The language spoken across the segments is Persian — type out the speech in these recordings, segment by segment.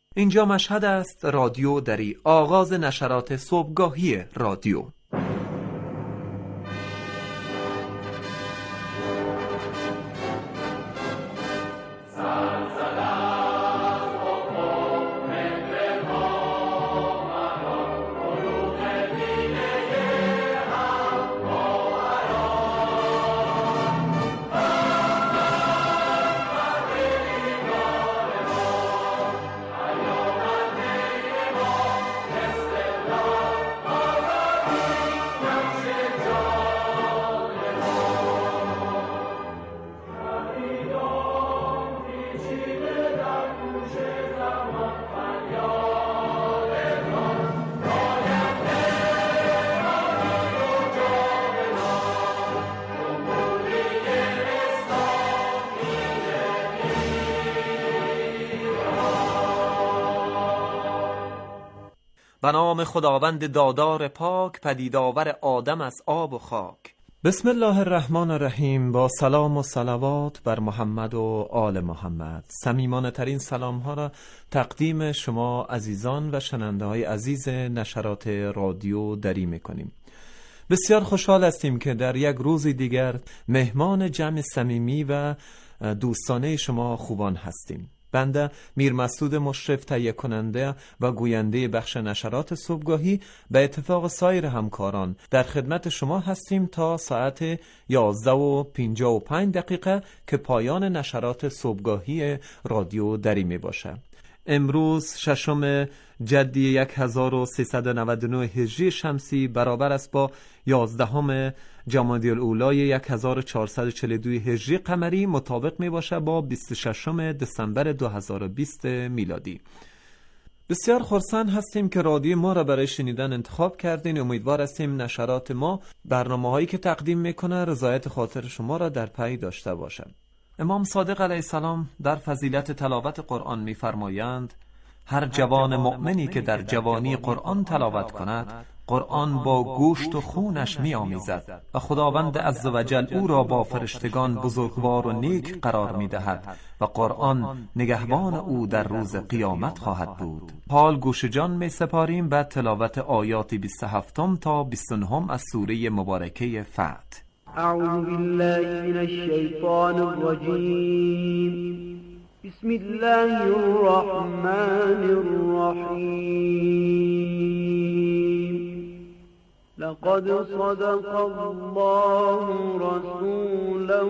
اینجا مشهد است، رادیو دری، آغاز نشرات صبحگاهی رادیو. به نام خداوند دادار پاک، پدیدآور آدم از آب و خاک. بسم الله الرحمن الرحیم. با سلام و صلوات بر محمد و آل محمد. صمیمانه ترین سلام ها را تقدیم شما عزیزان و شنونده های عزیز نشرات رادیو دری میکنیم. بسیار خوشحال هستیم که در یک روز دیگر مهمان جمع صمیمی و دوستانه شما خوبان هستیم. بنده میر مسعود مشرف، تهیه کننده و گوینده بخش نشرات صبحگاهی، به اتفاق سایر همکاران در خدمت شما هستیم تا ساعت 11:55 که پایان نشرات صبحگاهی رادیو دری می باشه. امروز ششم جدی 1399 هجری شمسی برابر است با 11 جمادی الاولی 1442 هجری قمری، مطابق می باشه با 26 دسامبر 2020 میلادی. بسیار خرسند هستیم که رادیو ما را برای شنیدن انتخاب کردین. امیدوار هستیم نشرات ما، برنامه‌هایی که تقدیم میکنه، رضایت خاطر شما را در پی داشته باشه. امام صادق علیه السلام در فضیلت تلاوت قرآن می‌فرمایند: هر جوان مؤمنی که در جوانی قرآن تلاوت کند، قرآن با گوشت و خونش می‌آمیزد و خداوند عزوجل او را با فرشتگان بزرگوار و نیک قرار می‌دهد و قرآن نگهبان او در روز قیامت خواهد بود. حال گوش جان می‌سپاریم به تلاوت آیات 27 تا 29 از سوره مبارکه فتح. اعوذ بالله من الشیطان الرجیم. بسم الله الرحمن الرحیم. لقد صدق الله رسوله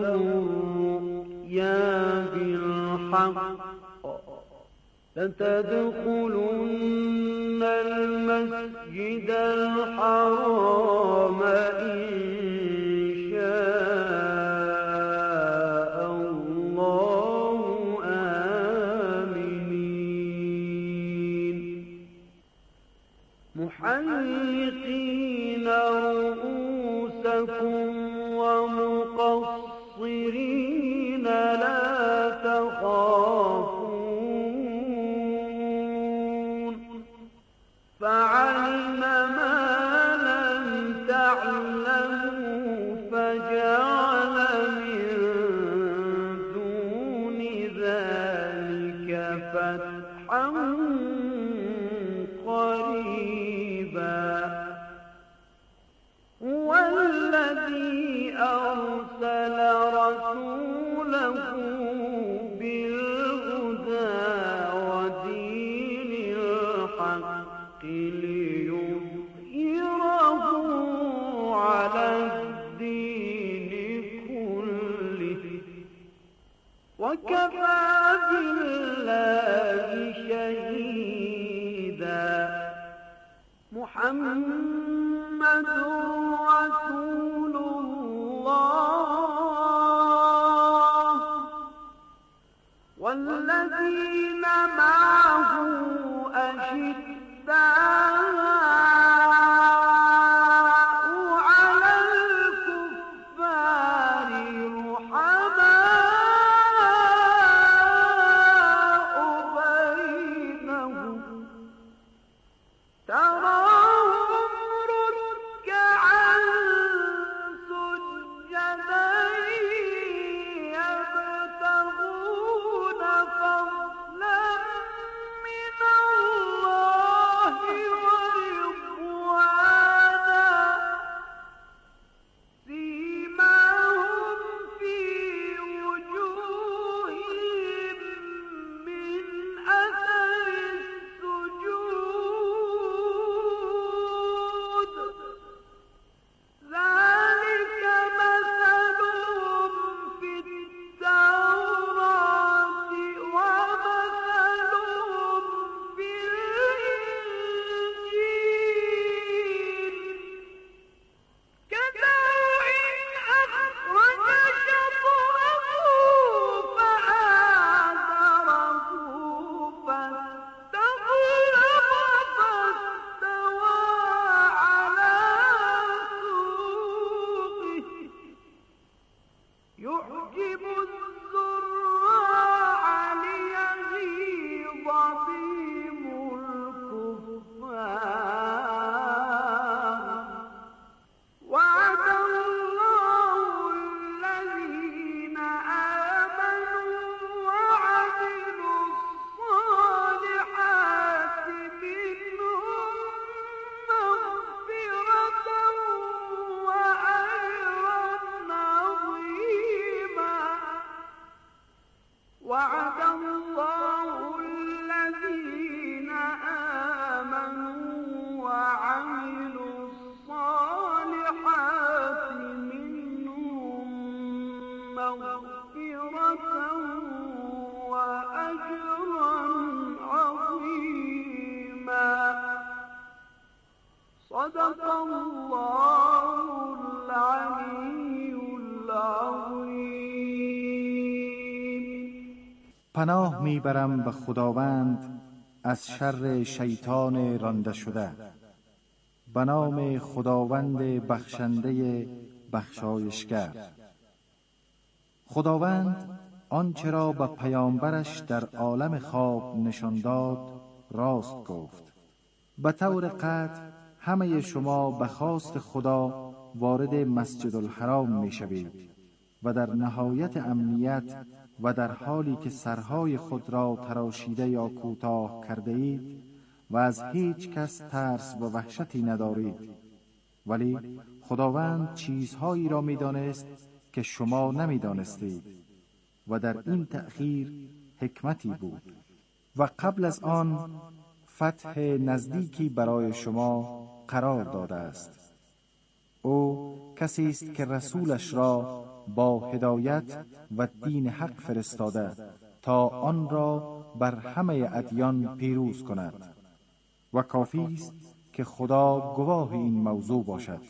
الرؤيا بالحق لتدخلن المسجد الحرام محلقين رؤوسكم ومقصرين لا تخافون فعلم ما لم تعلموا فجعل من دون ذلك فتحا والذي أرسل رسوله بالهدى ودين الحق ليظهره على الدين كله وكفى بالله شهيدا. محمد رسول الله والذين معه أشداء على الكفار رحماء بينهم تراهم ركعا سجدا يبتغون فضلا من وعد الله الذين آمنوا وعملوا الصالحات منهم مغفرة وأجرا عظيما. صدق الله العلي العظیم. پناه میبرم به خداوند از شر شیطان رانده شده. به نام خداوند بخشنده بخشایشگر. خداوند آنچه را به پیامبرش در عالم خواب نشان داد راست گفت. به طور قطع همه شما به خواست خدا وارد مسجد الحرام می شوید و در نهایت امنیت و در حالی که سرهای خود را تراشیده یا کوتاه کرده اید و از هیچ کس ترس و وحشتی ندارید. ولی خداوند چیزهایی را می دانست که شما نمی دانستید و در این تأخیر حکمتی بود. و قبل از آن فتح نزدیکی برای شما قرار داده است. او کسی است که رسولش را با هدایت و دین حق فرستاده تا آن را بر همه ادیان پیروز کند و کافی است که خدا گواه این موضوع باشد.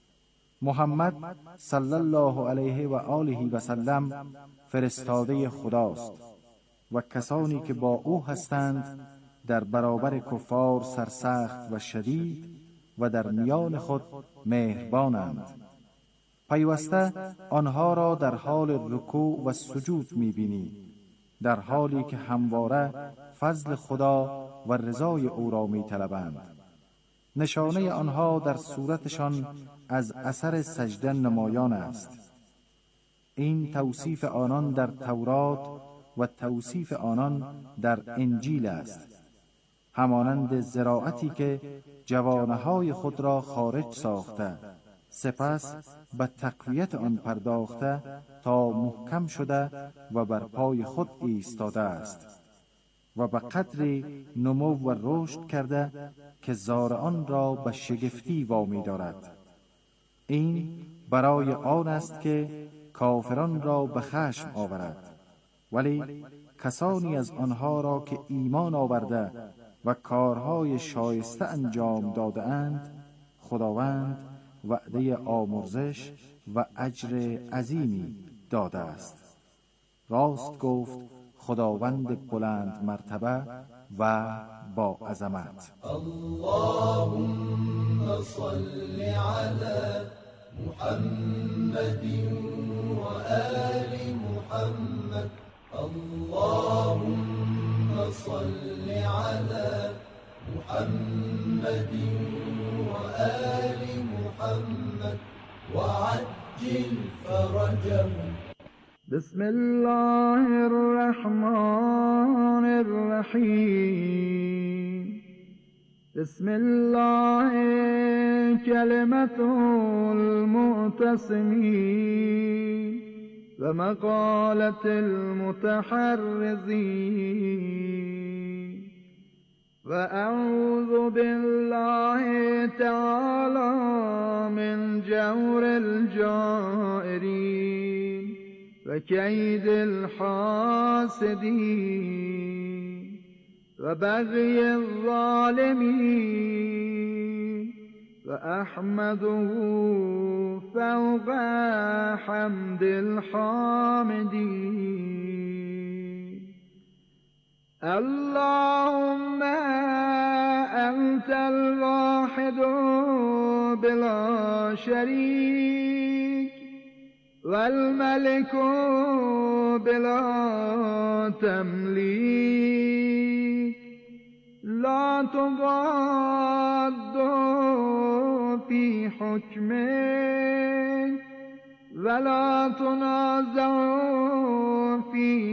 محمد صلی الله علیه و آله و سلم فرستاده خداست و کسانی که با او هستند در برابر کفار سرسخت و شدید و در میان خود مهربانند. پیوسته آنها را در حال رکوع و سجود می‌بینی، در حالی که همواره فضل خدا و رضای او را می‌طلبند. نشانه آنها در صورتشان از اثر سجده نمایان است. این توصیف آنان در تورات و توصیف آنان در انجیل است. همانند زراعتی که جوانه‌های خود را خارج ساخته سپس به تقویت آن پرداخته تا محکم شده و بر پای خود ایستاده است و به قدری نمو و رشد کرده که زارعان را به شگفتی وامی دارد. این برای آن است که کافران را به خشم آورد. ولی کسانی از آنها را که ایمان آورده و کارهای شایسته انجام داده اند خداوند وعده آمرزش و اجر عظیمی داده است. راست گفت خداوند بلند مرتبه و با عظمت. اللهم صل علی محمد و آل محمد. اللهم صل علی محمد و آل محمد وعجل فرجهم. بسم الله الرحمن الرحیم. بسم الله کلمة المعتصمین و مقالة المتحرزین و اعوذ بالله تعالی من جور الجائرین و کید الحاسدین و بغی الظالمین و احمده فوق حمد الحامدین. اللهم انت الواحد بلا شریک والملك بلا تملیک لا تضاد في حكمك ولا تنازع في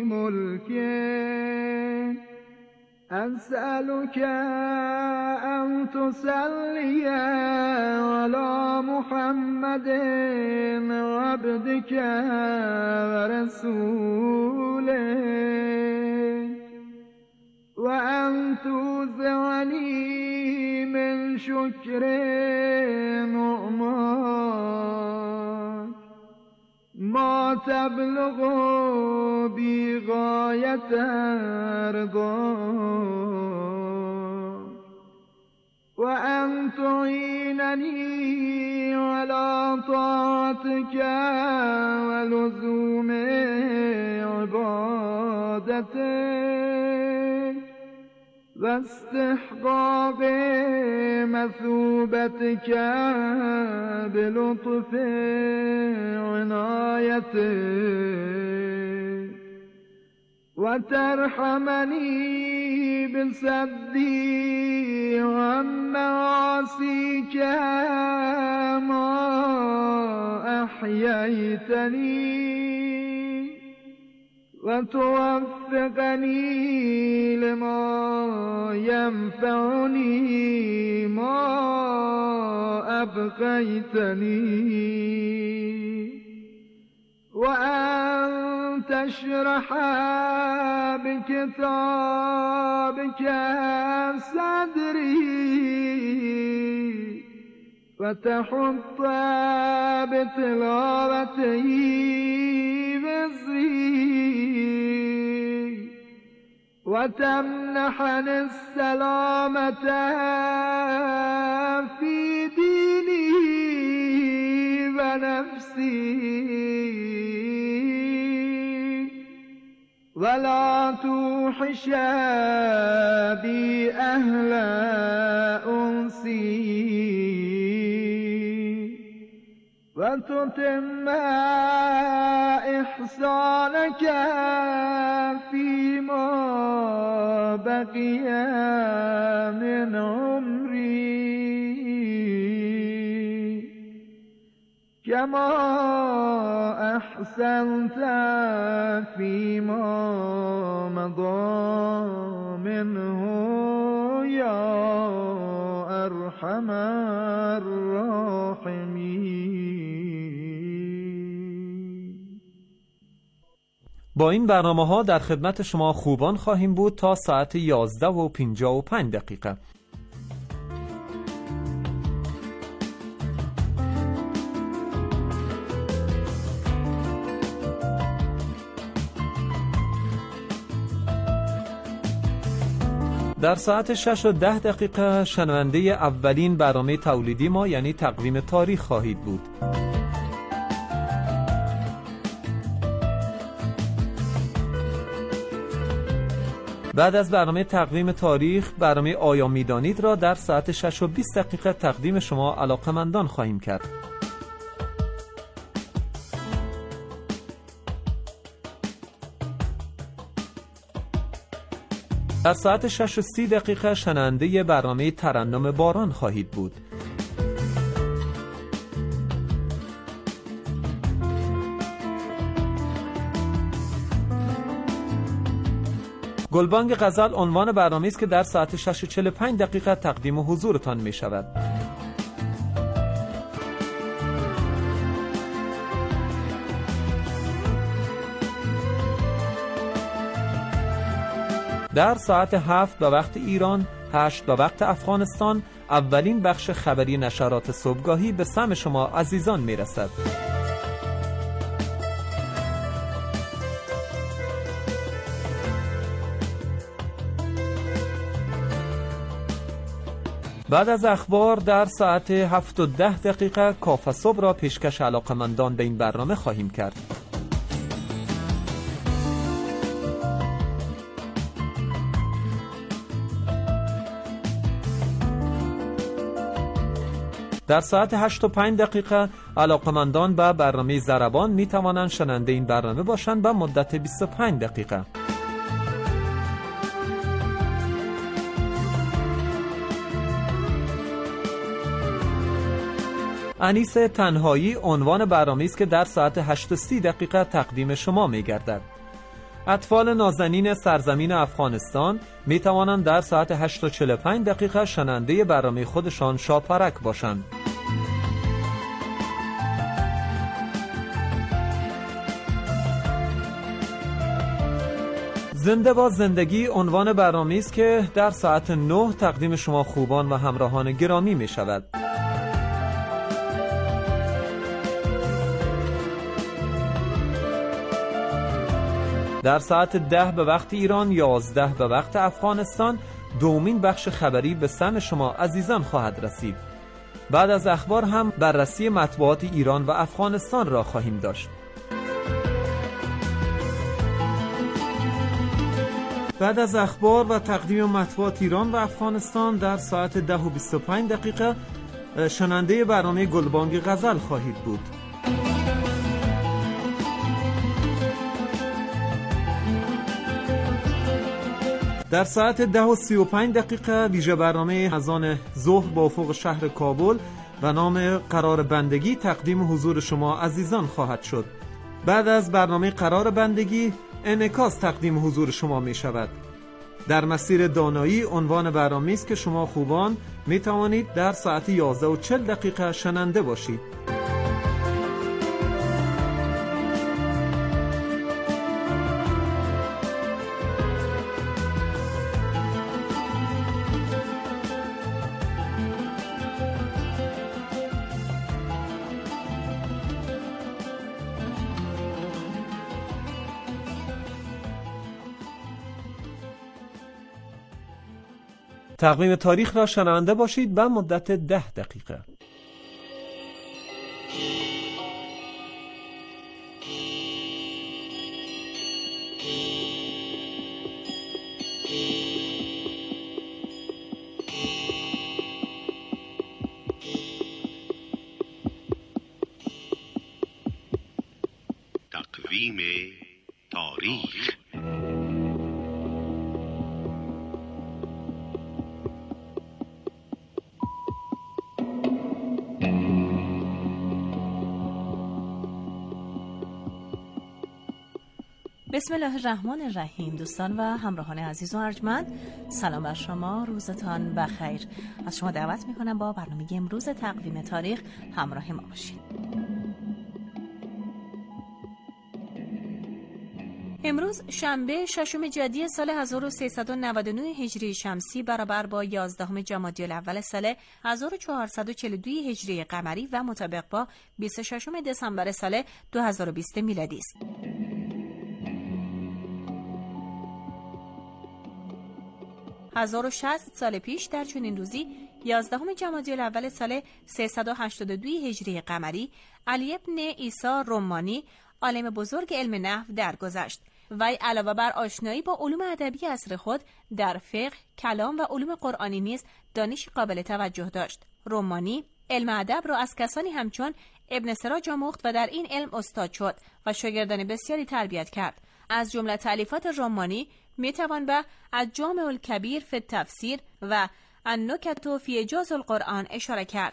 ملكك. أسألك أن تصلي على محمد عبدك ورسولك شکر نعماک ما تبلغ بی غایت رضاک و ان تعیننی علی طاعتک و لزوم عبادتک و استحقاق مثوبتک بلطف عنایتک و ترحمنی بصدی عن معاصیک ما احییتنی و توفقنی لما ینفعنی ما ابقیتنی و ان تشرح بکتابک صدری و تحط بتلاوته وزری و تمنحنی السلامة فی دینی و نفسی ولا توحش بی اهل انسی و تتم احسانک فیما بقی من عمری کما احسنت فیما مضی منه یا ارحم الراحمین. با این برنامه‌ها در خدمت شما خوبان خواهیم بود تا ساعت 11:55. در ساعت 6:10 شنونده اولین برنامه تولیدی ما یعنی تقویم تاریخ خواهید بود. بعد از برنامه تقویم تاریخ برنامه آیا میدانید را در ساعت 6:20 تقدیم شما علاقمندان خواهیم کرد. در ساعت 6:30 شنونده برنامه ترنم باران خواهید بود. گلبانگ غزل عنوان برنامه است که در ساعت 6:45 تقدیم حضورتان می شود. در ساعت 7 به وقت ایران، 8 به وقت افغانستان اولین بخش خبری نشرات صبحگاهی به سمع شما عزیزان می رسد. بعد از اخبار در ساعت 7:10 کافه صبح را پیشکش علاقمندان به این برنامه خواهیم کرد. در ساعت 8:05 علاقمندان به برنامه ضربان می توانند شنونده این برنامه باشند به مدت 25 دقیقه. انیس تنهایی عنوان برنامه است که در ساعت 8:30 تقدیم شما می گردد. اطفال نازنین سرزمین افغانستان می توانند در ساعت 8:45 شنونده برنامه خودشان شاپرک باشند. زنده با زندگی عنوان برنامه‌ای است که در ساعت 9 تقدیم شما خوبان و همراهان گرامی می شود. در ساعت 10 به وقت ایران، 11 به وقت افغانستان دومین بخش خبری به سمع شما عزیزان خواهد رسید. بعد از اخبار هم بررسی مطبوعات ایران و افغانستان را خواهیم داشت. بعد از اخبار و تقدیم مطبوعات ایران و افغانستان در ساعت 10 و 25 دقیقه شنونده برنامه گلبانگ غزل خواهید بود. در ساعت 10 و 35 دقیقه ویژه برنامه اذان ظهر با افق شهر کابل و نام قرار بندگی تقدیم حضور شما عزیزان خواهد شد. بعد از برنامه قرار بندگی انعکاس تقدیم حضور شما می شود. در مسیر دانایی عنوان برنامه است که شما خوبان می توانید در ساعت 11 و 40 دقیقه شنونده باشید. تقویم تاریخ را شنونده باشید به مدت 10 دقیقه. تقویم تاریخ. بسم الله الرحمن الرحیم. دوستان و همراهان عزیز و ارجمند، سلام بر شما، روزتان بخیر. از شما دعوت میکنم با برنامه امروز تقویم تاریخ همراه ما باشید. امروز شنبه 6 جدی سال 1399 هجری شمسی برابر با 11 جمادی الاول سال 1442 هجری قمری و مطابق با 26 دسامبر سال 2020 میلادی است. 1060 سال پیش در چنین روزی 11 جمادی الاول سال 382 هجری قمری علی ابن عیسی رمانی عالم بزرگ علم نحو درگذشت. وی علاوه بر آشنایی با علوم ادبی عصر خود در فقه، کلام و علوم قرآنی نیز دانش قابل توجه داشت. رمانی علم ادب را از کسانی همچون ابن سراج آموخت و در این علم استاد شد و شاگردان بسیاری تربیت کرد. از جمله تألیفات رمانی میتوان به الجامع الکبیر فی التفسیر و النکت فی اعجاز القرآن اشاره کرد.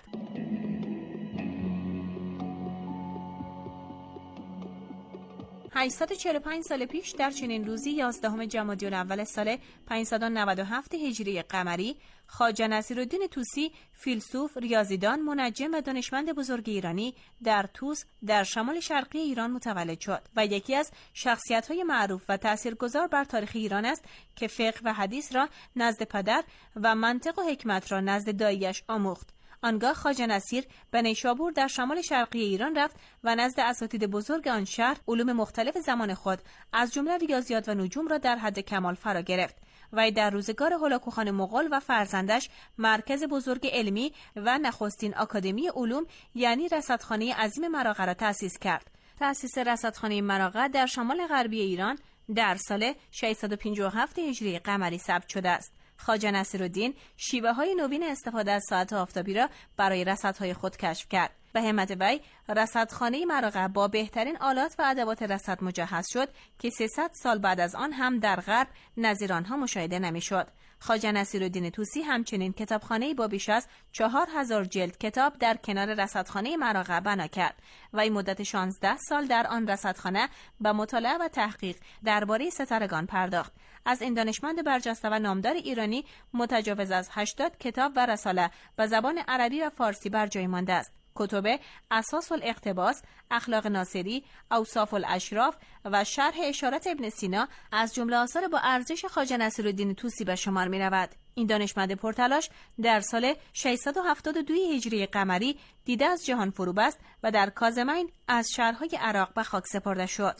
845 سال پیش در چنین روزی 11 جمادی الاول سال 597 هجری قمری خواجه نصیرالدین طوسی فیلسوف، ریاضیدان، منجم و دانشمند بزرگ ایرانی در طوس در شمال شرقی ایران متولد شد و یکی از شخصیت‌های معروف و تاثیرگذار بر تاریخ ایران است که فقه و حدیث را نزد پدر و منطق و حکمت را نزد دایی‌اش آموخت. آنگاه خواجه نصیر به نیشابور در شمال شرقی ایران رفت و نزد اساتید بزرگ آن شهر علوم مختلف زمان خود از جمله ریاضیات و نجوم را در حد کمال فرا گرفت. و در روزگار هولاکوخان مغول و فرزندش مرکز بزرگ علمی و نخستین آکادمی علوم یعنی رصدخانه عظیم مراغه را تأسیس کرد. تأسیس رصدخانه مراغه در شمال غربی ایران در سال 657 هجری قمری ثبت شده است. خواجه نصیرالدین شیوه‌های نوین استفاده از ساعت آفتابی را برای رصدهای خود کشف کرد. به همت وی رصدخانه مراغه با بهترین آلات و ادوات رصد مجهز شد که 300 سال بعد از آن هم در غرب نظیر آنها مشاهده نمی‌شد. خواجه نصیرالدین طوسی همچنین کتابخانه‌ای با بیش از 4000 جلد کتاب در کنار رصدخانه مراغه بنا کرد و این مدت 16 سال در آن رصدخانه به مطالعه و تحقیق درباره ستارگان پرداخت. از این دانشمند برجسته و نامدار ایرانی متجاوز از 80 کتاب و رساله و زبان عربی و فارسی بر جای مانده است. کتب اساس الاقتباس، اخلاق ناصری، اوصاف الاشراف و شرح اشارات ابن سینا از جمله آثار با ارزش خواجه نصیرالدین طوسی به شمار می رود. این دانشمند پرتلاش در سال 672 هجری قمری دیده از جهان فرو بست و در کاظمین از شهرهای عراق به خاک سپرده شد.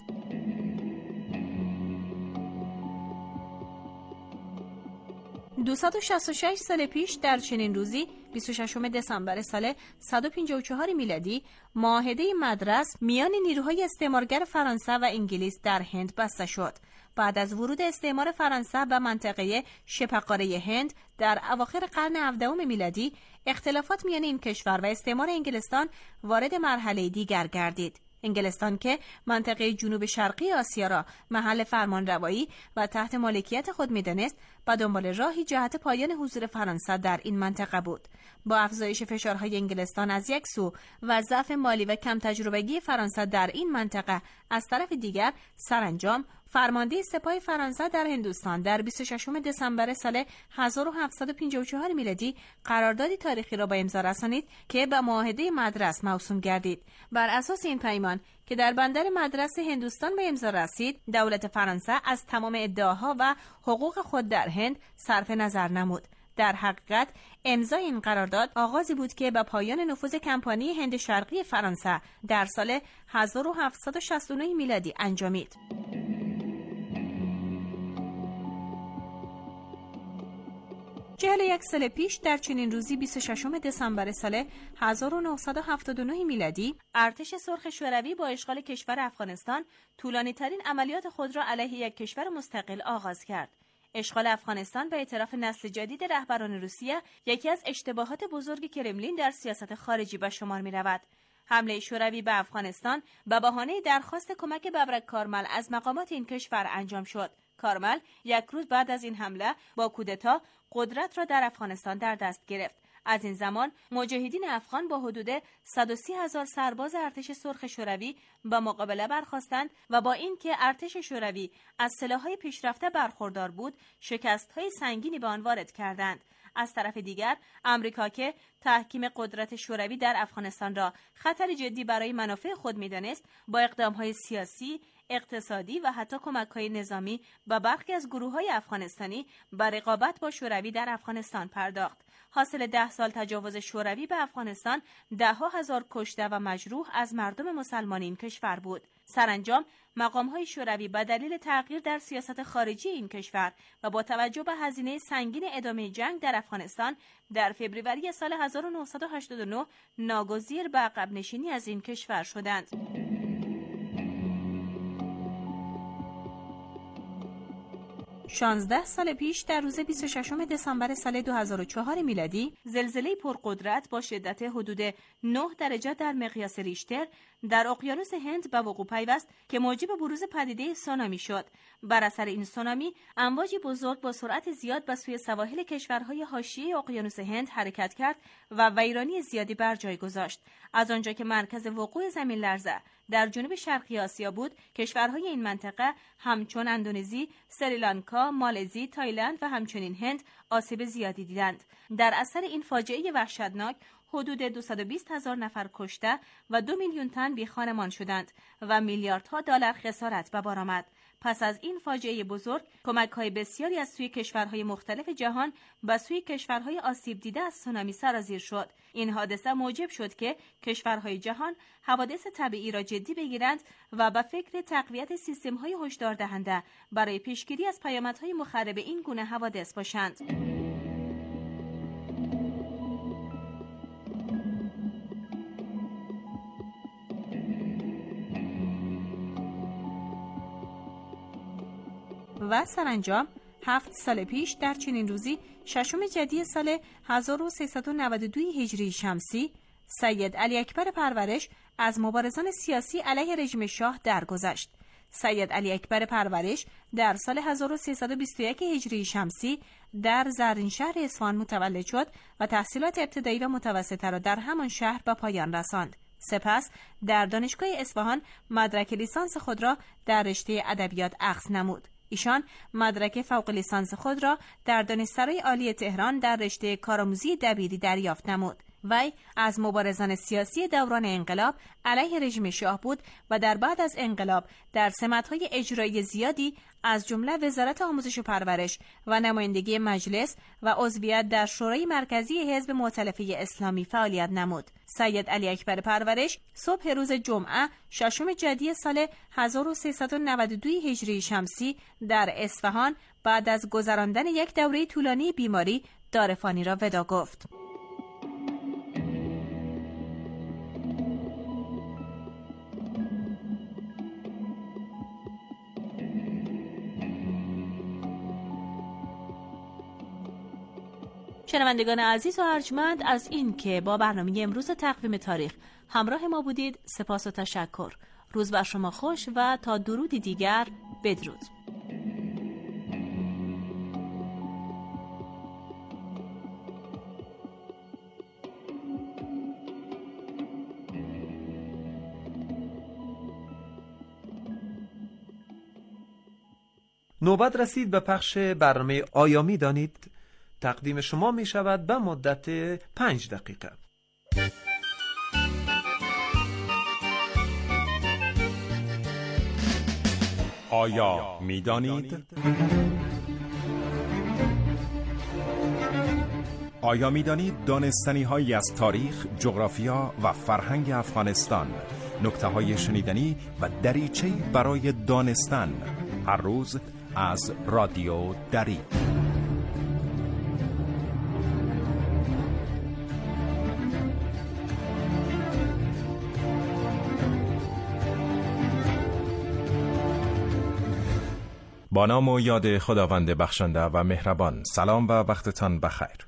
266 سال پیش در چنین روزی 26 دسامبر سال 154 میلادی معاهده مدرس میان نیروهای استعمارگر فرانسه و انگلیس در هند بسته شد. بعد از ورود استعمار فرانسه به منطقه شبه قاره هند در اواخر قرن 17 میلادی اختلافات میان این کشور و استعمار انگلستان وارد مرحله دیگر گردید. انگلستان که منطقه جنوب شرقی آسیا را محل فرمانروایی و تحت مالکیت خود می‌دانست، به دنبال راهی جهت پایان حضور فرانسه در این منطقه بود. با افزایش فشارهای انگلستان از یک سو و ضعف مالی و کم تجربگی فرانسه در این منطقه از طرف دیگر، سرانجام فرمانده سپاه فرانسه در هندوستان در 26 دسامبر سال 1754 میلادی قراردادی تاریخی را به امضا رسانید که به معاهده مدرس موسوم گردید. بر اساس این پیمان که در بندر مدرس هندوستان به امضا رسید، دولت فرانسه از تمام ادعاها و حقوق خود در هند صرف نظر نمود. در حقیقت امضای این قرارداد آغازی بود که به پایان نفوذ کمپانی هند شرقی فرانسه در سال 1769 میلادی انجامید. چهل یک سال پیش در چنین روزی 26 دسامبر سال 1979 میلادی ارتش سرخ شوروی با اشغال کشور افغانستان طولانی ترین عملیات خود را علیه یک کشور مستقل آغاز کرد. اشغال افغانستان به اعتراف نسل جدید رهبران روسیه یکی از اشتباهات بزرگ کرملین در سیاست خارجی به شمار می رود. حمله شوروی به افغانستان به بهانه درخواست کمک ببرک کارمل از مقامات این کشور انجام شد. کارمل یک روز بعد از این حمله با کودتا قدرت را در افغانستان در دست گرفت. از این زمان مجاهدین افغان با حدود 130,000 سرباز ارتش سرخ شوروی به مقابله برخاستند و با اینکه ارتش شوروی از سلاح‌های پیشرفته برخوردار بود، شکست‌های سنگینی به آن وارد کردند. از طرف دیگر آمریکا که تحکیم قدرت شوروی در افغانستان را خطر جدی برای منافع خود می‌دانست، با اقدام‌های سیاسی، اقتصادی و حتی کمک‌های نظامی به برخی از گروه‌های افغانستانی بر رقابت با شوروی در افغانستان پرداخت. حاصل 10 سال تجاوز شوروی به افغانستان 10,000 کشته و مجروح از مردم مسلمان این کشور بود. سرانجام مقام‌های شوروی به دلیل تغییر در سیاست خارجی این کشور و با توجه به هزینه سنگین ادامه جنگ در افغانستان در فوریه سال 1989 ناگزیر به عقب نشینی از این کشور شدند. 16 سال پیش در روز 26 دسامبر سال 2004 میلادی زلزله پرقدرت با شدت حدود 9 درجه در مقیاس ریشتر در اقیانوس هند به وقوع پیوست که موجب بروز پدیده سونامی شد. بر اثر این سونامی امواجی بزرگ با سرعت زیاد به سوی سواحل کشورهای حاشیه اقیانوس هند حرکت کرد و ویرانی زیادی بر جای گذاشت. از آنجا که مرکز وقوع زمین لرزه در جنوب شرقی آسیا بود، کشورهای این منطقه همچون اندونزی، سریلانکا، مالزی، تایلند و همچنین هند آسیب زیادی دیدند. در اثر این فاجعه وحشتناک حدود 220,000 نفر کشته و 2 میلیون تن بیخانمان شدند و میلیاردها دلار خسارت به بار آمد. پس از این فاجعه بزرگ، کمک‌های بسیاری از سوی کشورهای مختلف جهان به سوی کشورهای آسیب دیده از سونامی سرازیر شد. این حادثه موجب شد که کشورهای جهان حوادث طبیعی را جدی بگیرند و به فکر تقویت سیستم‌های هشدار دهنده برای پیشگیری از پیامدهای مخرب این گونه حوادث باشند. و سرانجام 7 سال پیش در چنین روزی 6 جدی سال 1392 هجری شمسی سید علی اکبر پرورش از مبارزان سیاسی علیه رژیم شاه درگذشت. سید علی اکبر پرورش در سال 1321 هجری شمسی در زرینشهر اصفهان متولد شد و تحصیلات ابتدایی و متوسطه را در همان شهر به پایان رساند. سپس در دانشگاه اصفهان مدرک لیسانس خود را در رشته ادبیات اخذ نمود. ایشان مدرک فوق لیسانس خود را در دانشسرای عالی تهران در رشته کارآموزی دبیری دریافت نمود. وی از مبارزان سیاسی دوران انقلاب علیه رژیم شاه بود و در بعد از انقلاب در سمت‌های اجرایی زیادی از جمله وزارت آموزش و پرورش و نمایندگی مجلس و عضویت در شورای مرکزی حزب مؤتلفه اسلامی فعالیت نمود. سید علی اکبر پرورش صبح روز جمعه 6 جدی سال 1392 هجری شمسی در اصفهان بعد از گذراندن یک دوره طولانی بیماری دارفانی را ودا گفت. شنوندگان عزیز و ارجمند، از این که با برنامه امروز تقویم تاریخ همراه ما بودید سپاس و تشکر. روز بر شما خوش و تا درودی دیگر بدرود. نوبت رسید به پخش برنامه آیا می‌دانید؟ تقدیم شما می شود به مدت 5 دقیقه. آیا می دانید؟ آیا می دانید دانستنی هایی از تاریخ، جغرافیا و فرهنگ افغانستان، نکته های شنیدنی و دریچه‌ای برای دانستن، هر روز از رادیو دری. با نام و یاد خداوند بخشنده و مهربان. سلام و وقتتان بخیر.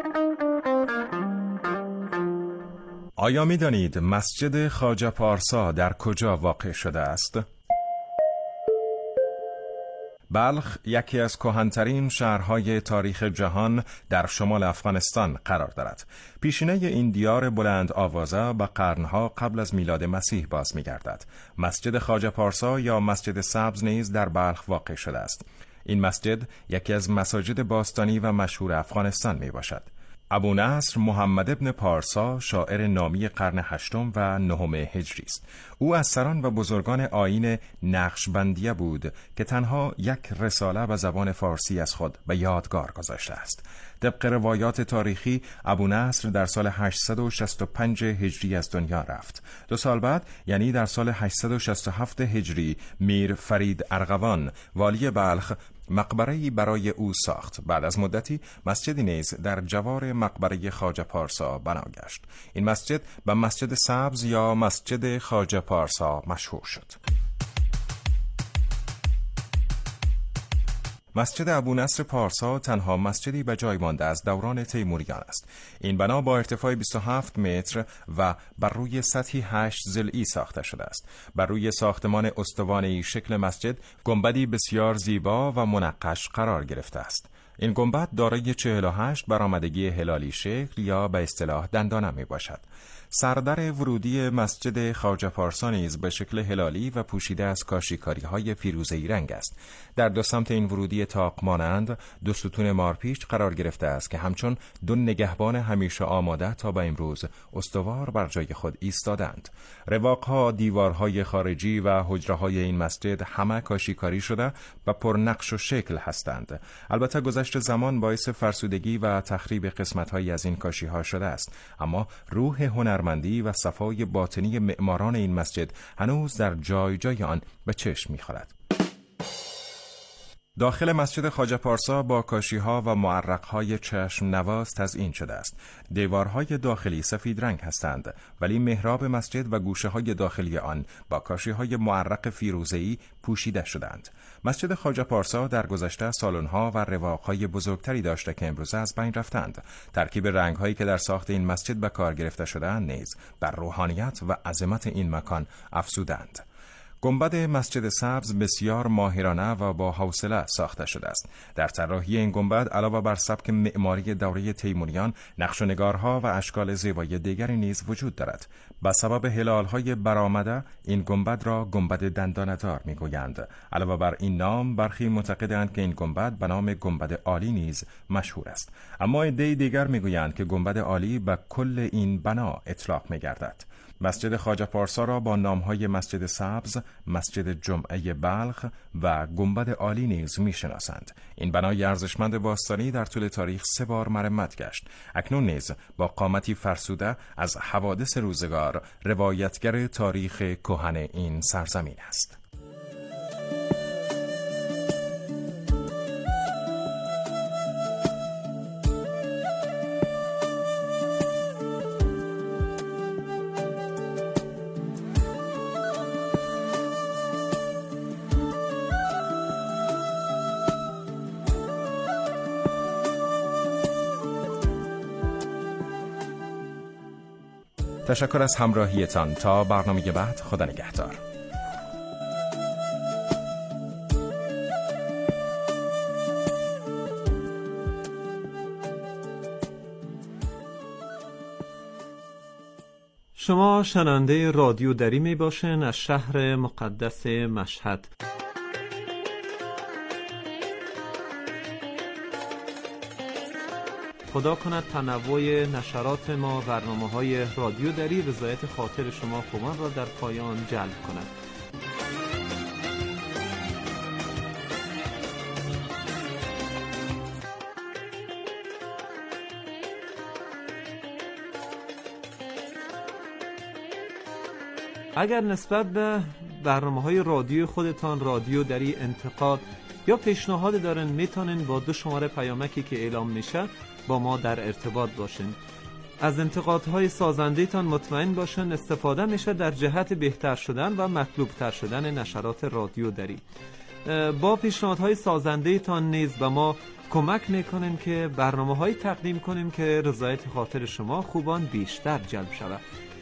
آیا می دانید مسجد خواجه پارسا در کجا واقع شده است؟ بلخ یکی از کهن‌ترین شهرهای تاریخ جهان در شمال افغانستان قرار دارد. پیشینه این دیار بلند آوازه به قرنها قبل از میلاد مسیح باز می‌گردد. مسجد خواجه پارسا یا مسجد سبز نیز در بلخ واقع شده است. این مسجد یکی از مساجد باستانی و مشهور افغانستان میباشد. ابو نصر محمد ابن پارسا شاعر نامی قرن 8 و 9 هجری است. او از سران و بزرگان آیین نقشبندیه بود که تنها یک رساله به زبان فارسی از خود به یادگار گذاشته است. طبق روایات تاریخی ابو نصر در سال 865 هجری از دنیا رفت. 2 سال بعد یعنی در سال 867 هجری میر فرید ارغوان والی بلخ مقبره‌ای برای او ساخت. بعد از مدتی مسجدی نیز در جوار مقبره خواجه پارسا بنا گشت. این مسجد به مسجد سبز یا مسجد خواجه پارسا مشهور شد. مسجد ابو نصر پارسا تنها مسجدی به جای مانده از دوران تیموریان است. این بنا با ارتفاع 27 متر و بر روی سطحی 8 ضلعی ساخته شده است. بر روی ساختمان استوانه‌ای شکل مسجد گنبدی بسیار زیبا و منقش قرار گرفته است. این گنبد دارای 48 برآمدگی هلالی شکل یا به اصطلاح دندانه می باشد. سردر ورودی مسجد خواجه پارسا نیز به شکل هلالی و پوشیده از کاشیکاری‌های فیروزه‌ای رنگ است. در 2 سمت این ورودی طاق مانند 2 ستون مارپیچ قرار گرفته است که همچون 2 نگهبان همیشه آماده تا به امروز استوار بر جای خود ایستادند. رواق‌ها، دیوارهای خارجی و حجره‌های این مسجد همه کاشیکاری شده و پرنقش و شکل هستند. البته گذشت زمان باعث فرسودگی و تخریب قسمت‌هایی از این کاشی‌ها شده است، اما روح هنرمندی و صفای باطنی معماران این مسجد هنوز در جای جای آن به چشم می‌خورد. داخل مسجد خواجه پارسا با کاشی‌ها و معرق‌های چشم نواز تزیین شده است. دیوارهای داخلی سفید رنگ هستند، ولی محراب مسجد و گوشه‌های داخلی آن با کاشی‌های معرق فیروزه‌ای پوشیده شدند. مسجد خواجه پارسا در گذشته سالن‌ها و رواق‌های بزرگتری داشته که امروزه از بین رفتند. ترکیب رنگ‌هایی که در ساخت این مسجد به کار گرفته شده‌اند نیز بر روحانیت و عظمت این مکان افزودند. گنبد مسجد سبز بسیار ماهرانه و با حوصله ساخته شده است. در طراحی این گنبد علاوه بر سبک معماری دوره تیموریان، نقش و نگارها و اشکال زیبایی دیگری نیز وجود دارد. به سبب هلال‌های برآمده این گنبد را گنبد دندانه‌دار می‌گویند. علاوه بر این نام، برخی معتقدند که این گنبد به نام گنبد عالی نیز مشهور است. اما عده‌ای دیگر می‌گویند که گنبد عالی به کل این بنا اطلاق می‌گردد. مسجد خواجه پارسا را با نام‌های مسجد سبز، مسجد جمعه بلخ و گنبد عالی نیز می‌شناسند. این بنای ارزشمند باستانی در طول تاریخ 3 بار مرمت گشت. اکنون نیز با قامتی فرسوده از حوادث روزگار روایتگر تاریخ کهن این سرزمین است. تشکر از همراهیتان. تا برنامه بعد، خدا نگهدار. شما شنونده رادیو دری می باشین از شهر مقدس مشهد. خدا کند تنوع نشرات ما، برنامه‌های رادیو دری رضایت خاطر شما خوبان را در پایان جلب کند. اگر نسبت به برنامه‌های رادیو خودتان، رادیو دری، انتقاد یا پیشنهاد دارن، میتونن با 2 شماره پیامکی که اعلام میشه با ما در ارتباط باشین. از انتقادهای سازنده تان مطمئن باشن استفاده میشه در جهت بهتر شدن و مطلوب تر شدن نشرات رادیو دری. با پیشنهادهای سازنده تان نیز به ما کمک میکنن که برنامه‌هایی تقدیم کنیم که رضایت خاطر شما خوبان بیشتر جلب شود.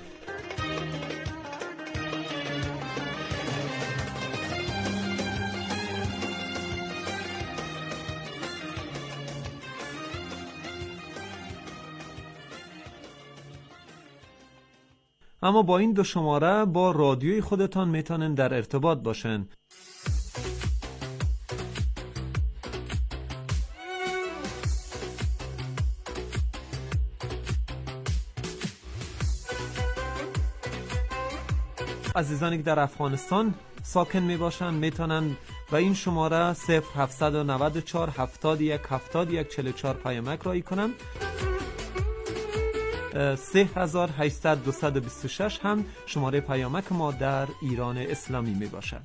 اما با این 2 شماره با رادیوی خودتان میتونن در ارتباط باشن. عزیزانی که در افغانستان ساکن می باشن میتونن و این شماره 0794 71 71 44 پیامک رایی کنن. 3800 هم شماره پیامک ما در ایران اسلامی می باشد.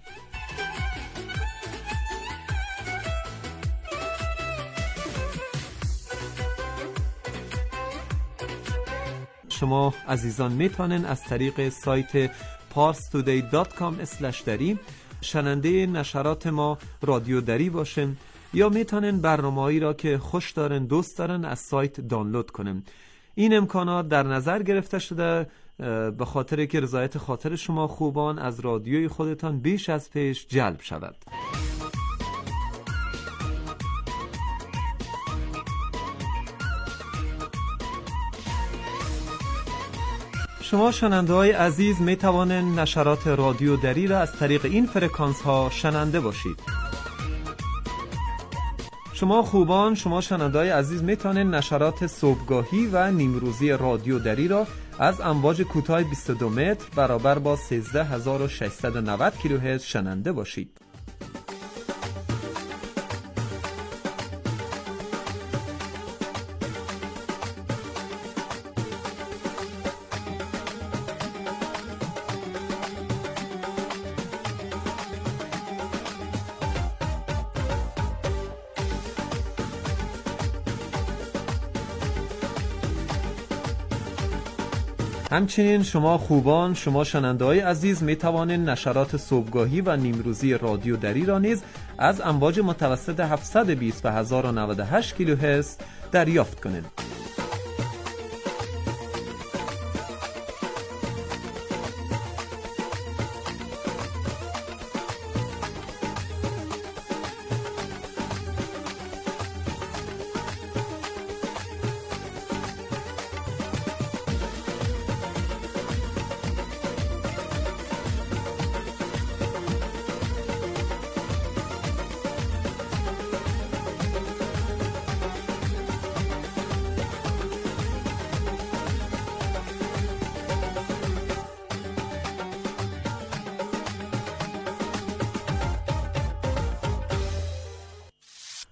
شما عزیزان میتونن از طریق سایت parstoday.com/dari شنونده نشرات ما رادیو دری باشن یا میتونن برنامه‌ای را که خوش دارن، دوست دارن از سایت دانلود کنن. این امکانات در نظر گرفته شده به خاطر که رضایت خاطر شما خوبان از رادیوی خودتان بیش از پیش جلب شود. شما شنونده های عزیز می توانند نشرات رادیو دری را از طریق این فرکانس ها شنونده باشید. شما خوبان، شما شنونده های عزیز می توانند نشرات صبحگاهی و نیمروزی رادیو دری را از امواج کوتاه 22 متر برابر با 13690 کیلوهرتز شنونده باشید. همچنین شما خوبان، شما شنونده‌های عزیز می توانید نشرات صبحگاهی و نیمروزی رادیو دری را نیز از امواج متوسط 720 و 1098 کیلوهرتز دریافت کنید.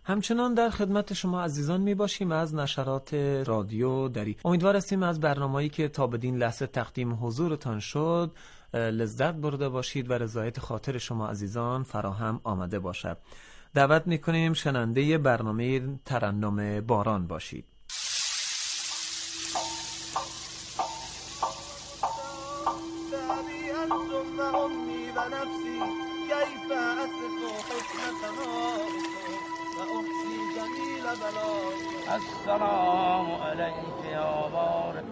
همچنان در خدمت شما عزیزان می باشیم از نشرات رادیو دری. امیدوار هستیم از برنامه‌ای که تا بدین لحظه تقدیم حضورتان شد لذت برده باشید و رضایت خاطر شما عزیزان فراهم آمده باشد. دعوت می‌کنیم شنونده برنامه ترنم باران باشید. السلام علیک یا بار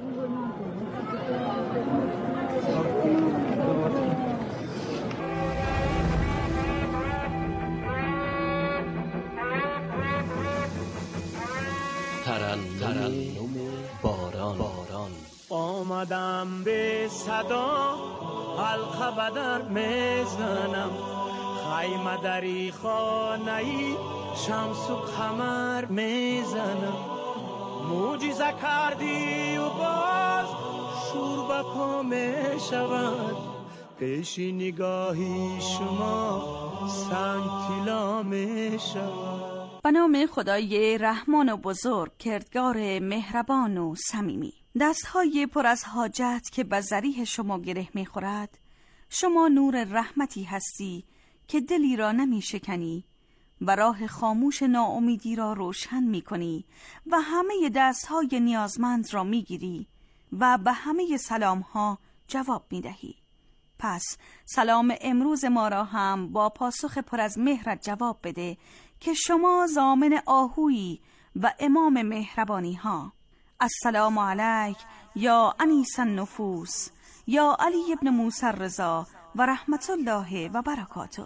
ترنم باران. آمدم به صدا حلقه بدر میزنم، خیمه دری خانه‌ای شمس و قمر میزنم. معجزه کردی و باز شور به پا میشود، پیش نگاهی شما سنگ طلا میشود. به نام خدای رحمان و بزرگ، کردگار مهربان و صمیمی. دستهای پر از حاجت که به ذریح شما گره میخورد، شما نور رحمتی هستی که دلی را نمی شکنی و راه خاموش ناامیدی را روشن می کنی و همه دستهای نیازمند را می گیری و به همه سلامها جواب می دهی. پس سلام امروز ما را هم با پاسخ پر از مهرت جواب بده که شما ضامن آهویی و امام مهربانی ها. السلام علیک یا انیس النفوس یا علی ابن موسی الرضا و رحمت الله و برکاته.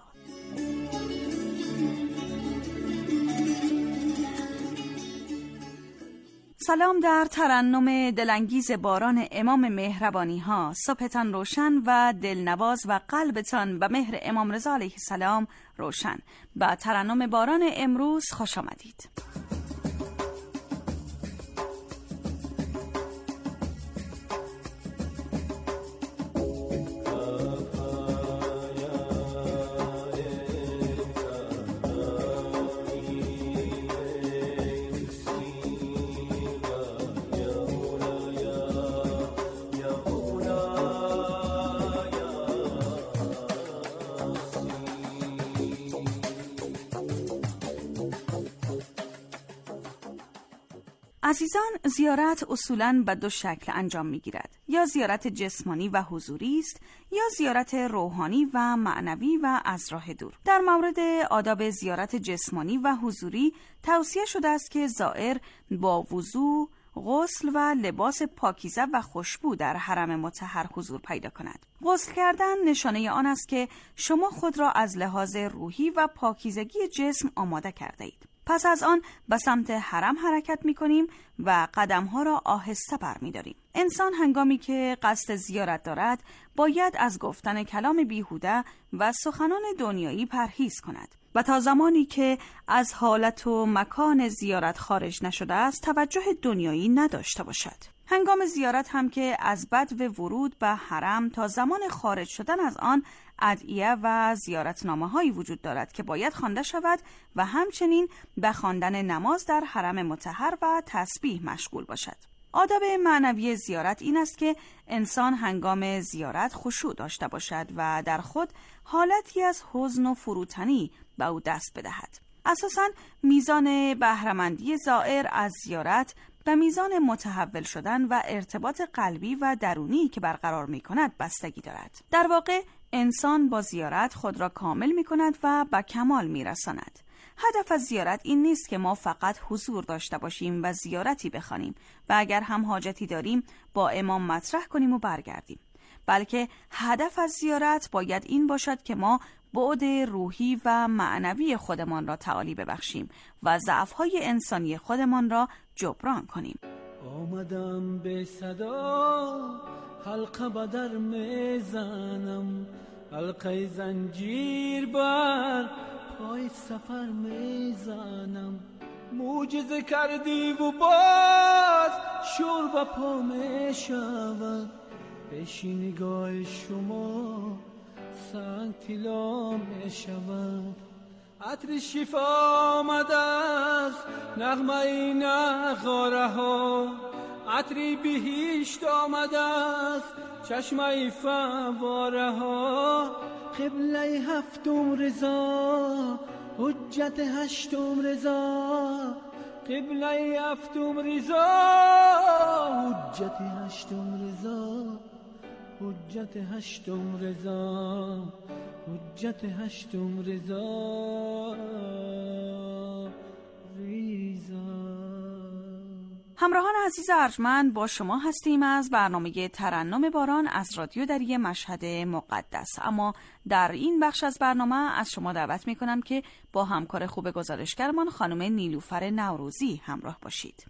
سلام در ترنم دلانگیز باران امام مهربانی ها. صبحتان روشن و دلنواز و قلبتان به مهر امام رضا علیه السلام روشن. به ترنم باران امروز خوش آمدید. عزیزان، زیارت اصولاً به دو شکل انجام می‌گیرد. یا زیارت جسمانی و حضوری است یا زیارت روحانی و معنوی و از راه دور. در مورد آداب زیارت جسمانی و حضوری توصیه شده است که زائر با وضو، غسل و لباس پاکیزه و خوشبو در حرم مطهر حضور پیدا کند. غسل کردن نشانه آن است که شما خود را از لحاظ روحی و پاکیزگی جسم آماده کرده اید. پس از آن به سمت حرم حرکت می کنیم و قدمها را آهسته بر می داریم. انسان هنگامی که قصد زیارت دارد باید از گفتن کلام بیهوده و سخنان دنیایی پرهیز کند و تا زمانی که از حالت و مکان زیارت خارج نشده است توجه دنیایی نداشته باشد. هنگام زیارت هم که از بدو ورود به حرم تا زمان خارج شدن از آن ادعیه و زیارتنامه هایی وجود دارد که باید خوانده شود و همچنین به خواندن نماز در حرم مطهر و تسبیح مشغول باشد. آداب معنوی زیارت این است که انسان هنگام زیارت خشوع داشته باشد و در خود حالتی از حزن و فروتنی به او دست بدهد. اساساً میزان بهره‌مندی زائر از زیارت به میزان متحول شدن و ارتباط قلبی و درونی که برقرار می کند بستگی دارد. در واقع انسان با زیارت خود را کامل می کند و به کمال می رساند. هدف از زیارت این نیست که ما فقط حضور داشته باشیم و زیارتی بخوانیم و اگر هم حاجتی داریم با امام مطرح کنیم و برگردیم، بلکه هدف از زیارت باید این باشد که ما بعد روحی و معنوی خودمان را تعالی ببخشیم و ضعف‌های انسانی خودمان را جبران کنیم. آمدم به صدا حلقه بدر میزنم، حلقه زنجیر بر پای سفر میزنم. معجزه کردی و باز شور به پا میشود، پیش نگاه شما سنگ طلا میشود. عطر شفا آمده نغمه نغاره ها، عطری بهشت آمده است چشمه فواره ها. قبله هفتم رضا، حجت هشتم رضا، قبله هفتم رضا، حجت هشتم رضا، حجت هشتم رضا، حجت هشتم رضا. همراهان عزیز ارجمند، با شما هستیم از برنامه ترنم باران از رادیو دری مشهد مقدس. اما در این بخش از برنامه از شما دعوت میکنم که با همکار خوب گزارشگرمان خانم نیلوفر نوروزی همراه باشید.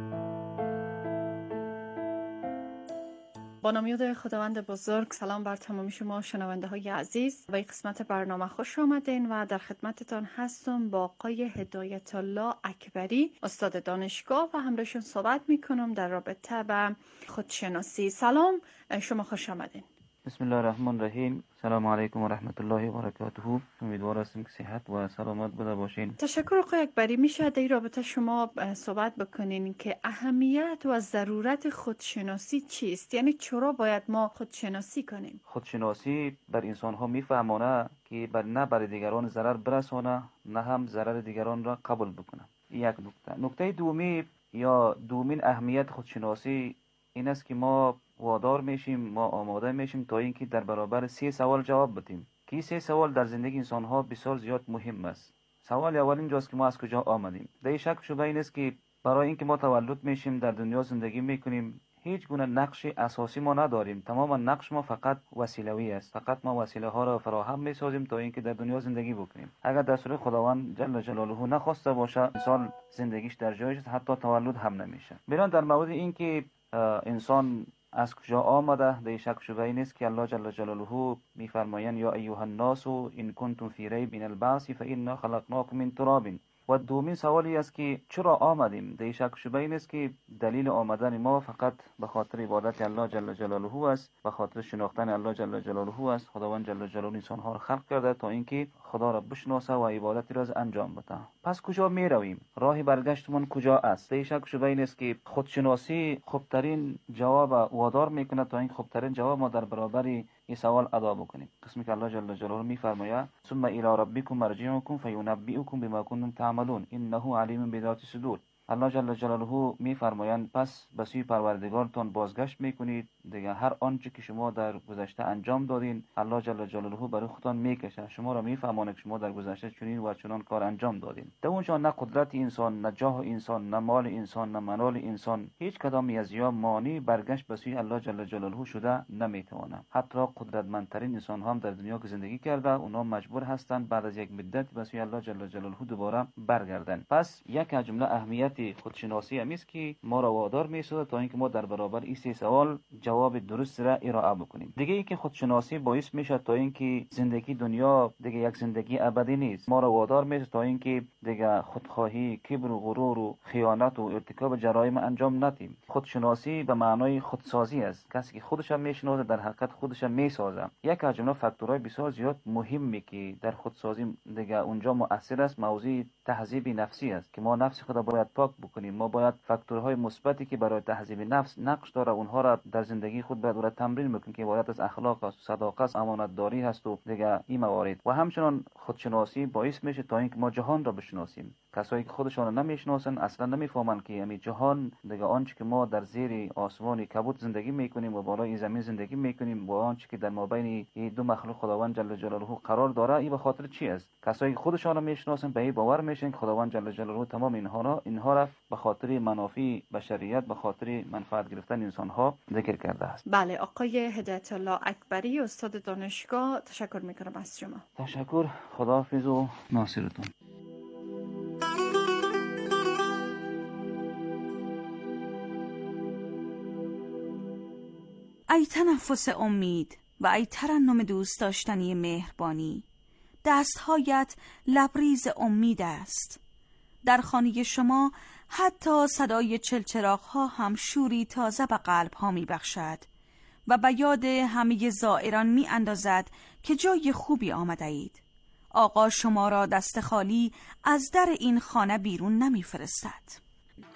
با نام خداوند بزرگ، سلام بر تمامی شما شنونده های عزیز. به این قسمت برنامه خوش آمدین و در خدمتتان هستم با آقای هدایت الله اکبری، استاد دانشگاه، و همراهشون صحبت میکنم در رابطه با خودشناسی. سلام، شما خوش آمدین. بسم الله الرحمن الرحیم. سلام علیکم و رحمت الله و برکاته. امیدوار هستم که صحت و سلامت بوده باشین. تشکر آقای اکبری. میشه در این رابطه شما صحبت بکنین که اهمیت و ضرورت خودشناسی چیست؟ یعنی چرا باید ما خودشناسی کنیم؟ خودشناسی بر انسان ها میفهمونه که نه بر دیگران ضرر برسانه، نه هم ضرر دیگران را قبول بکنه. یک نکته دومی یا دومین اهمیت خودشناسی این است که ما وادار میشیم، ما آماده میشیم تا اینکه در برابر 3 سوال جواب بدیم که 3 سوال در زندگی انسان ها بسیار زیاد مهم است. سوال اول اینجاست که ما از کجا آمدیم. در شک شبهه این است که برای اینکه ما تولد میشیم، در دنیا زندگی میکنیم، هیچ گونه نقش اساسی ما نداریم. تمام نقش ما فقط وسیله‌ای است. فقط ما وسیله ها را فراهم میسازیم تا اینکه در دنیا زندگی بکنیم. اگر دستور خداوند جل جلاله نخواسته باشه، انسان زندگیش در جایش حتی تولد هم نمیشه. بران در مورد اینکه انسان از کجا آمده، در شک شبهه نیست که الله جل جلاله میفرمایند یا ایها الناس ان کنتم فی ریب من البعث فانا خلقناکم من تراب. و دومین سوالی است که چرا آمدیم. در شک شبهه نیست که دلیل آمدن ما فقط به خاطر عبادت الله جل جلاله است، به خاطر شناختن الله جل جلاله است. خداوند جل جلاله انسان ها را خلق کرده تا اینکه خدا را بشناسه و عبادتی را انجام بده. پس کجا می رویم؟ راه برگشتمان کجا است؟ در شک شبهه نیست که خودشناسی خوبترین جواب وادار میکنه تا این خوبترین جواب ما در برابر این سوال ادا بکنیم. قسمی که الله جل جلاله میفرماید ثم الی ربکم مرجعکم فینبئکم بما کنتم تعملون انه علیم بذات الصدور. الله جل جلاله میفرمایند پس به سوی پروردگارتان بازگشت میکنید، دیگه هر آنچه که شما در گذشته انجام دادین الله جل جلاله برای خودتان میکشه. شما را میفهماند که شما در گذشته چنین و چنان کار انجام دادین. در اونجا نه قدرت انسان، نه جاه انسان، نه مال انسان، نه منال انسان، هیچ کدام از یا مانع برگشت به سوی الله جل جلاله شده نمیتونه. حتی قدرتمندترین انسان هم در دنیا که زندگی کرده، اونا مجبور هستند بعد از یک مدت به سوی الله جل جلاله دوباره برگردن. پس یک از جمله اهمیت خودشناسی هم است که ما را وادار می‌سازد تا اینکه ما در برابر این 3 سوال جواب درست را ارائه بکنیم. دیگه ای که خودشناسی باعث میشه تا اینکه زندگی دنیا دیگه یک زندگی ابدی نیست. ما را وادار می‌سازد تا اینکه دیگه خودخواهی، کبر و غرور و خیانت و ارتکاب جرایم انجام ندیم. خودشناسی به معنای خودسازی است. کسی که خودش را میشناسه در حقیقت خودش را میسازه. یک از جمله فاکتورهای بسیار زیاد مهمی که در خودسازی دیگه اونجا مؤثر است موضوع تهذیب نفسی است که ما نفس خود باید پاک بکنیم. ما باید فاکتورهای مثبتی که برای تهذیب نفس نقش داره اونها را در زندگی خود باید تمرین بکنیم که عبارت از اخلاق است، صداقت، امانتداری هست و دیگه این موارد. و همچنین خودشناسی باعث میشه تا اینکه ما جهان را بشناسیم. کسایی که خودشان نمیشناسن اصلا نمیفهمند که همین جهان دیگه آنچه که ما در زیر آسمان کبود زندگی میکنیم و بالای زمین زندگی میکنیم و آنچه که در مابین این دو مخلوق خداوند جل جلاله قرار داره، این به خاطر چی است؟ کسایی که خودشان میشناسن به این باور میشن که خداوند جل جلاله تمام اینها را به خاطر منافع بشریت، به خاطر منفعت گرفتن انسان ها ذکر کرده است. بله، آقای هدایت الله اکبری، استاد دانشگاه، تشکر میکنم از شما. تشکر، خداحافظ و ناصرتون. ای تنفس امید و ای ترنم دوست داشتنی مهربانی، دستهایت لبریز امید است. در خانه شما حتی صدای چلچراغ‌ها هم شوری تازه به قلب‌ها می‌بخشد و به یاد همه زائران می‌اندازد که جای خوبی آمده اید. آقا شما را دست خالی از در این خانه بیرون نمی‌فرستد.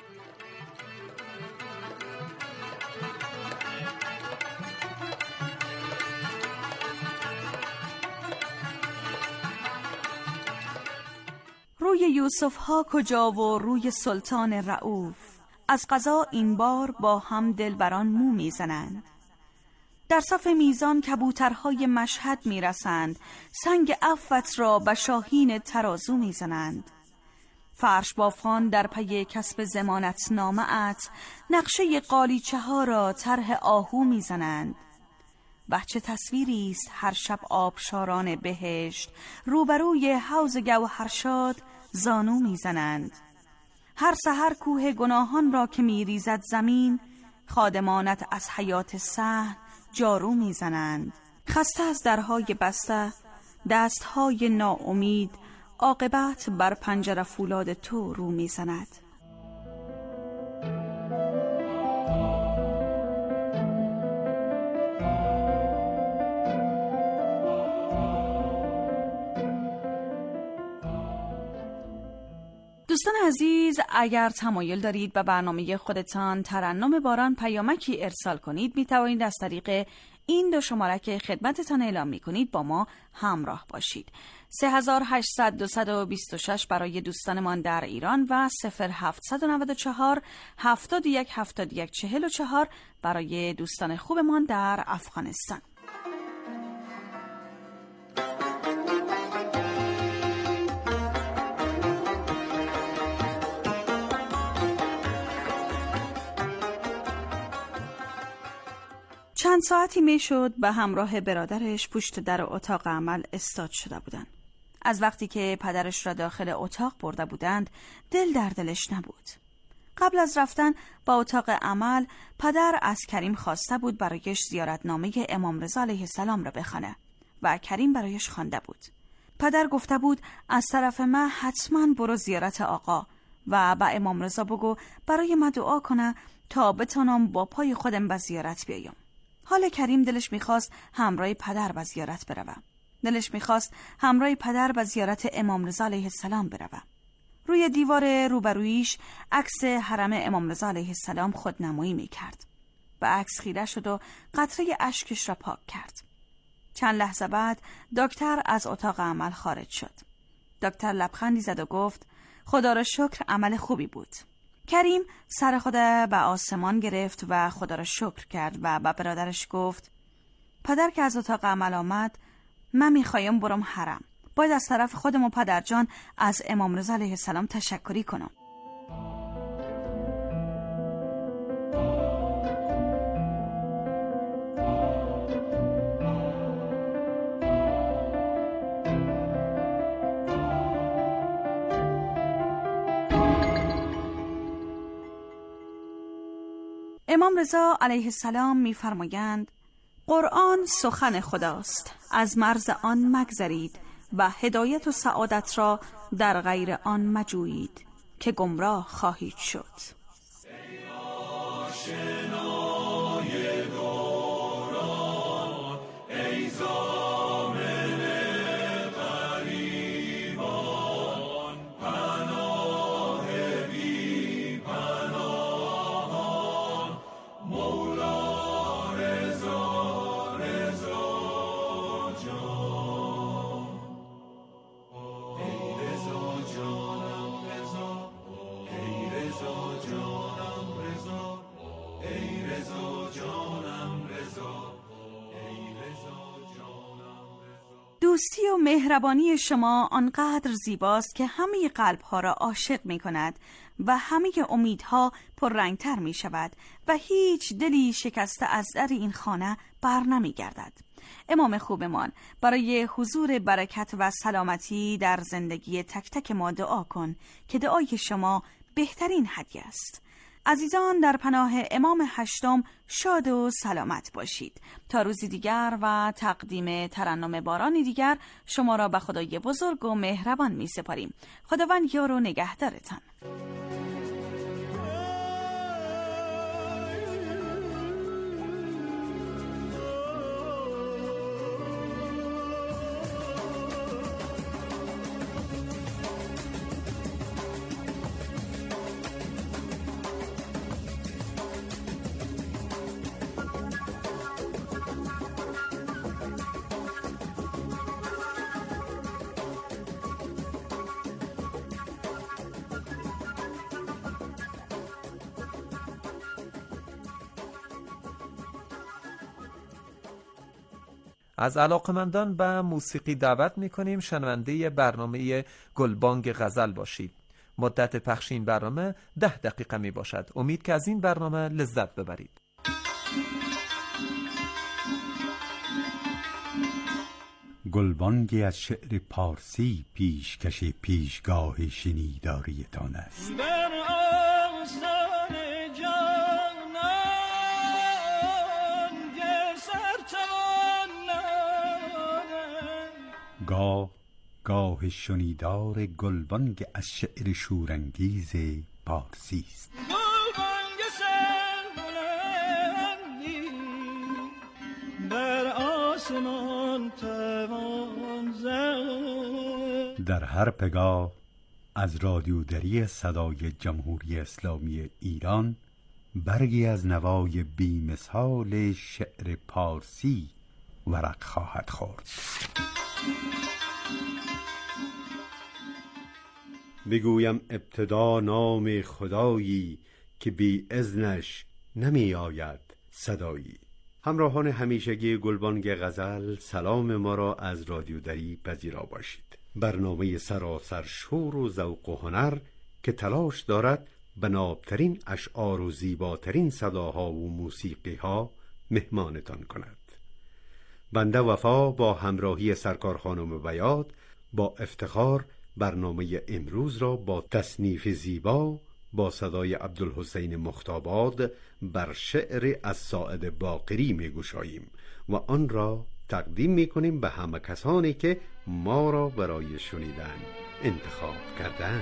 روی یوسف ها کجا و روی سلطان رؤوف، از قضا این بار با هم دلبران مو میزنند. در صف میزان کبوترهای مشهد میرسند، سنگ عفوت را به شاهین ترازو میزنند. فرش بافان در پی کسب ضمانت نامه‌ات، نقشه قالیچه ها را طرح آهو میزنند. بچه تصویری است هر شب آبشاران بهشت، روبروی حوض گوهرشاد زانو میزنند. هر سحر کوه گناهان را که میریزد زمین، خادمانت از حیات صحن جارو میزنند. خسته از درهای بسته، دستهای ناامید، عاقبت بر پنجره فولاد تو رو میزند. دوستان عزیز، اگر تمایل دارید به برنامه خودتان ترنم باران پیامکی ارسال کنید، می توانید از طریق این دو شماره که خدمتتان اعلام می کنید با ما همراه باشید. 3800-226 برای دوستانمان در ایران و 0794-717144 برای دوستان خوبمان در افغانستان. چند ساعتی میشد به همراه برادرش پشت در اتاق عمل استاد شده بودند. از وقتی که پدرش را داخل اتاق برده بودند دل در دلش نبود. قبل از رفتن با اتاق عمل پدر از کریم خواسته بود برایش زیارتنامه امام رضا علیه السلام را بخوانه و کریم برایش خوانده بود. پدر گفته بود از طرف من حتما برو زیارت آقا و با امام رضا بگو برای من دعا کنه تا بتونم با پای خودم به زیارت بیایم. حال کریم دلش میخواست همراه پدر به زیارت بروه. دلش میخواست همراه پدر به زیارت امام رضا علیه السلام بروه. روی دیوار روبرویش عکس حرم امام رضا علیه السلام خودنمایی میکرد. به عکس خیره شد و قطره اشکش را پاک کرد. چند لحظه بعد دکتر از اتاق عمل خارج شد. دکتر لبخندی زد و گفت خدا را شکر عمل خوبی بود. کریم سر خود به آسمان گرفت و خدا را شکر کرد و به برادرش گفت پدر که از اتاق عمل آمد من میخوایم برم حرم. باید از طرف خودم و پدر جان از امام رضا علیه السلام تشکری کنم. امام رضا علیه السلام می‌فرمایند قرآن سخن خداست، از مرز آن مگذرید و هدایت و سعادت را در غیر آن مجویید که گمراه خواهید شد. دوستی و مهربانی شما آنقدر زیباست که همه قلب‌ها را عاشق می‌کند و همه امیدها پررنگ‌تر می‌شود و هیچ دلی شکسته از در این خانه بر نمی‌گردد. امام خوبمان، برای حضور برکت و سلامتی در زندگی تک تک ما دعا کن که دعای شما بهترین هدیه است. عزیزان، در پناه امام هشتم شاد و سلامت باشید. تا روزی دیگر و تقدیم ترنم بارانی دیگر شما را به خدای بزرگ و مهربان می سپاریم. خداوند یار و نگهدارتان. از علاقمندان به موسیقی دعوت می‌کنیم شنونده برنامه گلبانگ غزل باشید. مدت پخش این برنامه 10 دقیقه می باشد. امید که از این برنامه لذت ببرید. گلبانگی از شعر پارسی پیشکش پیشگاه شنیداریتان است. گاه شنیدار گلبانگ از شعر شورانگیز پارسی است. در هر پگاه از رادیودری صدای جمهوری اسلامی ایران برگی از نوای بی‌مثال شعر پارسی ورق خواهد خورد. بگویم ابتدا نام خدایی که بی اذنش نمی آید صدایی. همراهان همیشگی گلبانگ غزل، سلام ما را از رادیودری پذیرا باشید. برنامه سراسر شور و ذوق و هنر که تلاش دارد به نابترین اشعار و زیباترین صداها و موسیقیها مهمانتان کند. بنده وفا با همراهی سرکار خانم بیات با افتخار برنامه امروز را با تصنیف زیبا با صدای عبدالحسین مختاباد بر شعر الساعد باقری می‌گشاییم و آن را تقدیم می‌کنیم به همه کسانی که ما را برای شنیدن انتخاب کردند.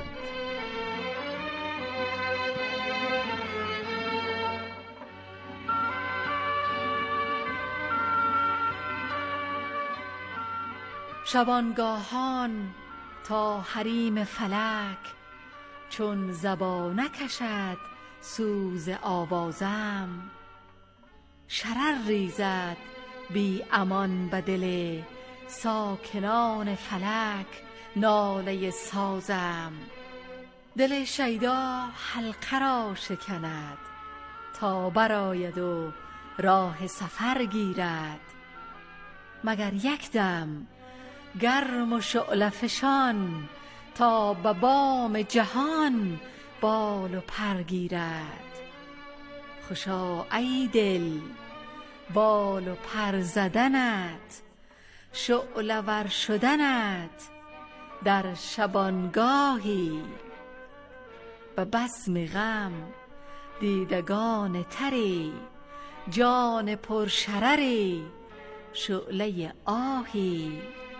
شبانگاهان تا حریم فلک چون زبان نکشد سوز آوازم، شرر ریزد بی امان به دل ساکنان فلک ناله سازم. دل شیدا حلقه را شکند تا براید و راه سفر گیرد، مگر یک دم گرم و شعله فشان تا به بام جهان بال و پر گیرد. خوشا ای دل بال و پر زدنت، شعله ور شدنت در شبانگاهی، به بزم غم دیدگان تری، جان پرشرری، شعله آهی.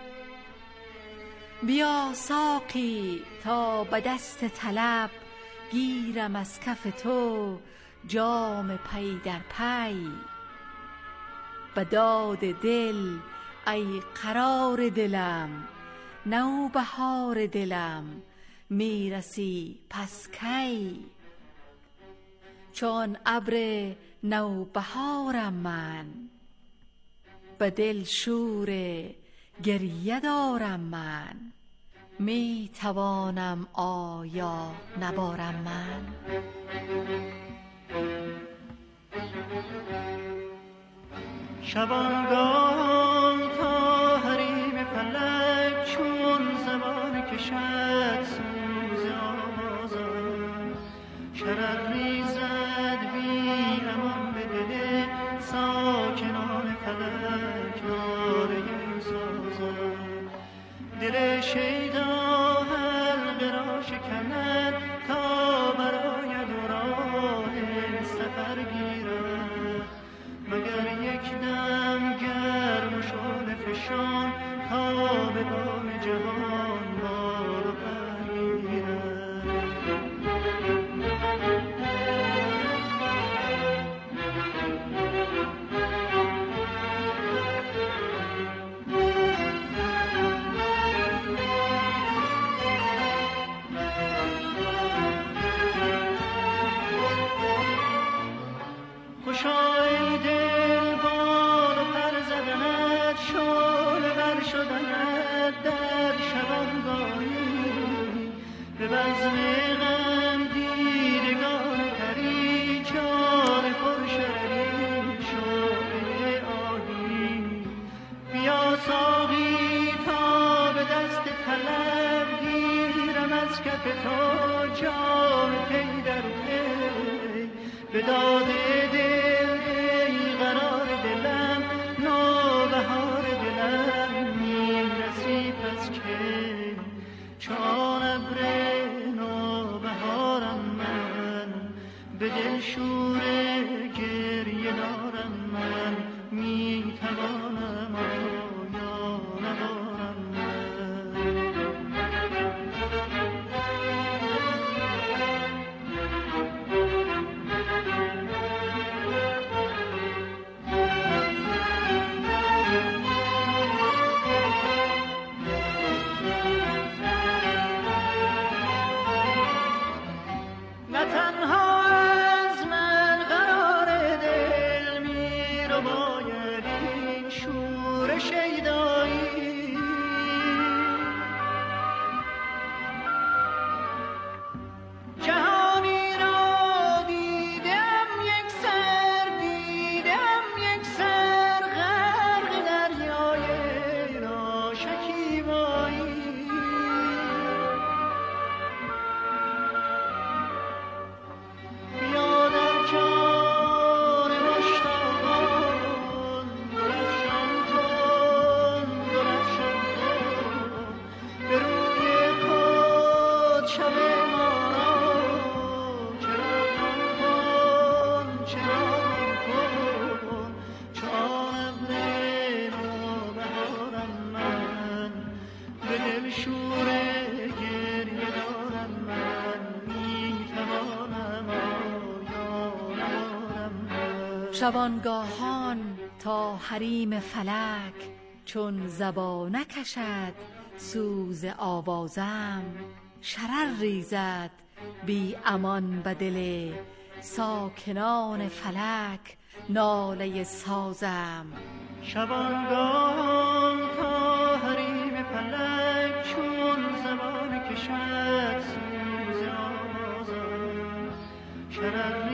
بیا ساقی تا به دست طلب گیرم از کف تو جام پی در پی. به داد دل ای قرار دلم، نوبهار دلم میرسی پس کی. چون ابر نوبهارم من، به دل شور گریه دارم من. می توانم آیا نبارم من؟ شبانگاه تا حریم فلک چون زبان کشد سوز آوازم، شرر ریزد بی امان به دل ساکنان فلک ناله سازم. دل شیدا حلقه را شکند تا براید و راه سفر گیرد، مگر یک دم گرم و شعله فشان تا به بام جهان بال و پر گیرد. به داد دل ای قرار دلم نوبهار دلم میرسی پس که چون ابر نوبهارم من به دل شور گریه دارم من میتوانم آیا ندارم شبانگاهان تا حریم فلک چون زبان نکشد سوز آوازم شرر ریزد بی امان به دل ساکنان فلک ناله سازم. شبانگاهان تا حریم فلک چون زبان کشد سوز آوازم شرر